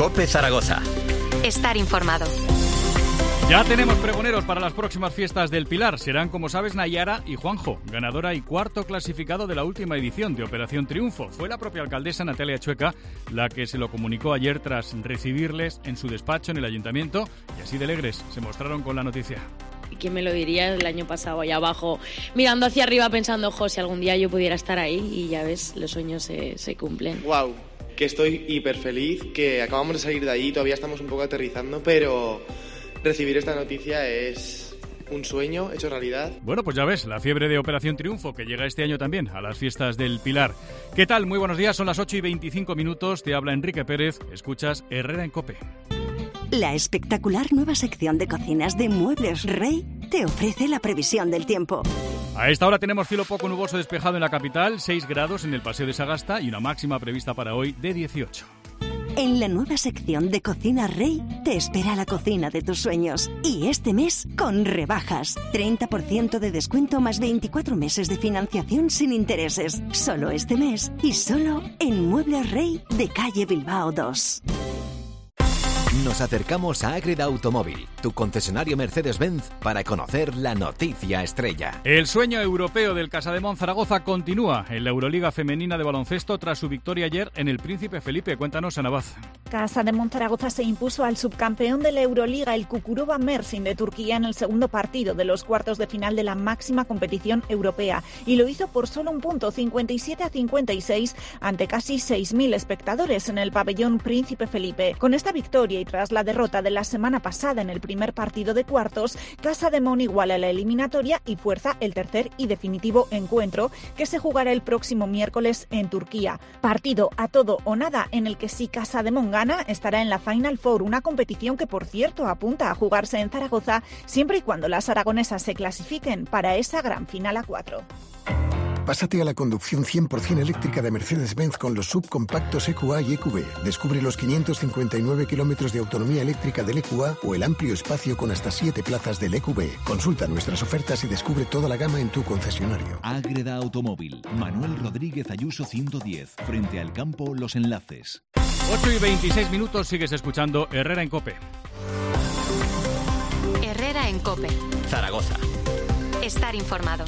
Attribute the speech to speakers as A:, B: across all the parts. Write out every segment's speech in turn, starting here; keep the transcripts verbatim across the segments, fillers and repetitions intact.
A: COPE Zaragoza.
B: Estar informado.
C: Ya tenemos pregoneros para las próximas fiestas del Pilar. Serán, como sabes, Nayara y Juanjo, ganadora y cuarto clasificado de la última edición de Operación Triunfo. Fue la propia alcaldesa Natalia Chueca la que se lo comunicó ayer tras recibirles en su despacho en el ayuntamiento, y así de alegres se mostraron con la noticia.
D: ¿Quién me lo diría el año pasado allá abajo, mirando hacia arriba pensando, jo, si algún día yo pudiera estar ahí? Y ya ves, los sueños se, se cumplen.
E: Wow, que estoy hiper feliz, que acabamos de salir de allí, todavía estamos un poco aterrizando, pero recibir esta noticia es un sueño hecho realidad.
C: Bueno, pues ya ves, la fiebre de Operación Triunfo, que llega este año también a las fiestas del Pilar. ¿Qué tal? Muy buenos días, son las ocho y veinticinco minutos, te habla Enrique Pérez, escuchas Herrera en COPE.
F: La espectacular nueva sección de cocinas de Muebles Rey te ofrece la previsión del tiempo.
C: A esta hora tenemos cielo poco nuboso despejado en la capital, seis grados en el Paseo de Sagasta y una máxima prevista para hoy de dieciocho.
F: En la nueva sección de Cocina Rey te espera la cocina de tus sueños. Y este mes con rebajas. treinta por ciento de descuento más veinticuatro meses de financiación sin intereses. Solo este mes y solo en Muebles Rey de calle Bilbao dos.
G: Nos acercamos a Ágreda Automóvil, tu concesionario Mercedes-Benz, para conocer la noticia estrella.
C: El sueño europeo del Casademont Zaragoza continúa en la Euroliga Femenina de Baloncesto tras su victoria ayer en el Príncipe Felipe. Cuéntanos, Ana Vaz.
H: Casademont Zaragoza se impuso al subcampeón de la Euroliga, el Kukuruba Mersin de Turquía, en el segundo partido de los cuartos de final de la máxima competición europea. Y lo hizo por solo un punto, cincuenta y siete a cincuenta y seis, ante casi seis mil espectadores en el pabellón Príncipe Felipe. Con esta victoria y tras la derrota de la semana pasada en el primer partido de cuartos, Casademont iguala la eliminatoria y fuerza el tercer y definitivo encuentro que se jugará el próximo miércoles en Turquía. Partido a todo o nada en el que si Casademont gana estará en la Final Four, una competición que por cierto apunta a jugarse en Zaragoza siempre y cuando las aragonesas se clasifiquen para esa gran final a cuatro.
I: Pásate a la conducción cien por ciento eléctrica de Mercedes-Benz con los subcompactos E Q A y E Q B. Descubre los quinientos cincuenta y nueve kilómetros de autonomía eléctrica del E Q A o el amplio espacio con hasta siete plazas del E Q B. Consulta nuestras ofertas y descubre toda la gama en tu concesionario.
J: Ágreda Automóvil. Manuel Rodríguez Ayuso ciento diez. Frente al campo Los Enlaces.
C: ocho y veintiséis minutos, sigues escuchando Herrera en COPE.
B: Herrera en COPE.
A: Zaragoza.
B: Estar informado.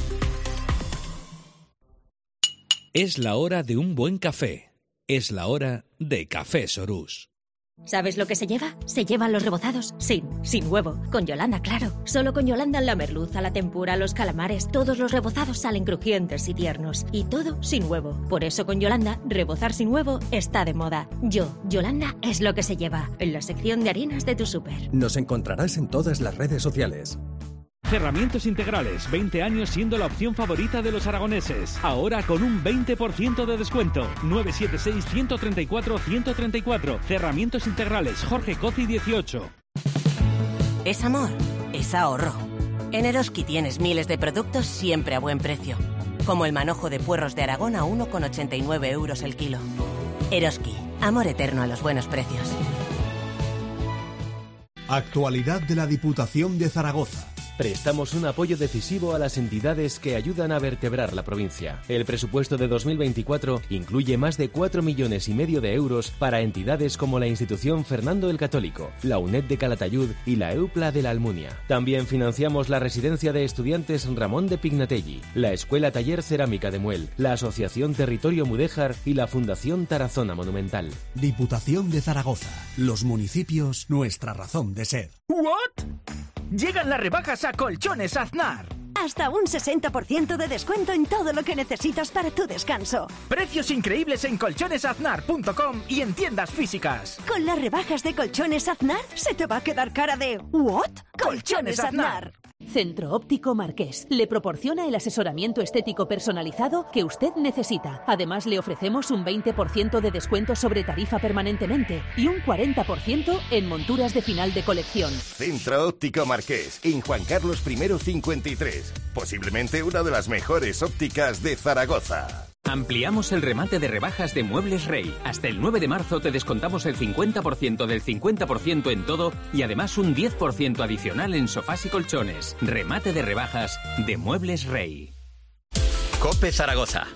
K: Es la hora de un buen café. Es la hora de Café Sorús.
L: ¿Sabes lo que se lleva? Se llevan los rebozados sin, sin huevo. Con Yolanda, claro. Solo con Yolanda la merluza, la tempura, los calamares. Todos los rebozados salen crujientes y tiernos. Y todo sin huevo. Por eso con Yolanda, rebozar sin huevo está de moda. Yo, Yolanda, es lo que se lleva. En la sección de harinas de tu súper.
M: Nos encontrarás en todas las redes sociales.
N: Cerramientos Integrales, veinte años siendo la opción favorita de los aragoneses. Ahora con un veinte por ciento de descuento. nueve siete seis, uno tres cuatro, uno tres cuatro. Cerramientos Integrales, Jorge Cozi dieciocho.
O: Es amor, es ahorro. En Eroski tienes miles de productos siempre a buen precio. Como el manojo de puerros de Aragón a uno con ochenta y nueve euros el kilo. Eroski, amor eterno a los buenos precios.
P: Actualidad de la Diputación de Zaragoza.
Q: Prestamos un apoyo decisivo a las entidades que ayudan a vertebrar la provincia. El presupuesto de dos mil veinticuatro incluye más de cuatro millones y medio de euros para entidades como la Institución Fernando el Católico, la UNED de Calatayud y la EUPLA de la Almunia. También financiamos la Residencia de Estudiantes Ramón de Pignatelli, la Escuela Taller Cerámica de Muel, la Asociación Territorio Mudéjar y la Fundación Tarazona Monumental.
P: Diputación de Zaragoza. Los municipios, nuestra razón de ser.
R: ¿What? Llegan las rebajas a Colchones Aznar.
F: Hasta un sesenta por ciento de descuento en todo lo que necesitas para tu descanso.
R: Precios increíbles en colchones aznar punto com y en tiendas físicas.
F: Con las rebajas de Colchones Aznar, se te va a quedar cara de ¿what?
R: Colchones Aznar.
S: Centro Óptico Marqués le proporciona el asesoramiento estético personalizado que usted necesita. Además, le ofrecemos un veinte por ciento de descuento sobre tarifa permanentemente y un cuarenta por ciento en monturas de final de colección.
T: Centro Óptico Marqués, en Juan Carlos primero cincuenta y tres. Posiblemente una de las mejores ópticas de Zaragoza.
U: Ampliamos el remate de rebajas de Muebles Rey. Hasta el nueve de marzo te descontamos el cincuenta por ciento del cincuenta por ciento en todo y además un diez por ciento adicional en sofás y colchones. Remate de rebajas de Muebles Rey.
A: COPE Zaragoza.